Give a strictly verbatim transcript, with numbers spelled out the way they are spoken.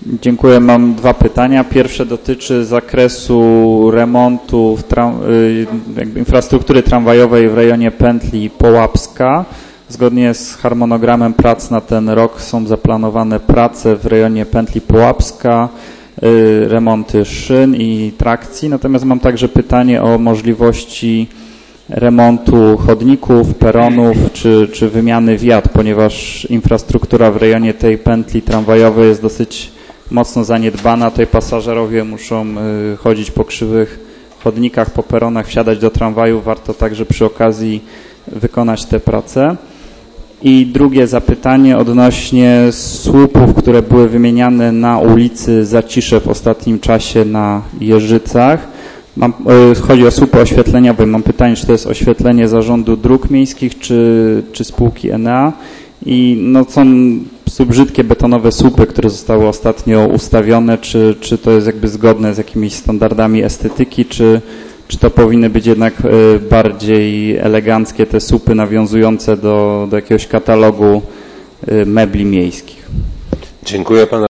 Dziękuję. Mam dwa pytania. Pierwsze dotyczy zakresu remontu w tram, jakby infrastruktury tramwajowej w rejonie pętli Połapska. Zgodnie z harmonogramem prac na ten rok są zaplanowane prace w rejonie pętli Połapska, remonty szyn i trakcji. Natomiast mam także pytanie o możliwości remontu chodników, peronów czy, czy wymiany wiat, ponieważ infrastruktura w rejonie tej pętli tramwajowej jest dosyć mocno zaniedbana. Tutaj pasażerowie muszą chodzić po krzywych chodnikach, po peronach, wsiadać do tramwaju. Warto także przy okazji wykonać te prace. I drugie zapytanie odnośnie słupów, które były wymieniane na ulicy Zacisze w ostatnim czasie na Jeżycach. Mam, chodzi o słupy oświetleniowe. Mam pytanie, czy to jest oświetlenie Zarządu Dróg Miejskich, czy, czy spółki Enea. I no, są brzydkie betonowe słupy, które zostały ostatnio ustawione. Czy, czy to jest jakby zgodne z jakimiś standardami estetyki, czy, czy to powinny być jednak bardziej eleganckie te słupy nawiązujące do, do jakiegoś katalogu mebli miejskich? Dziękuję pana.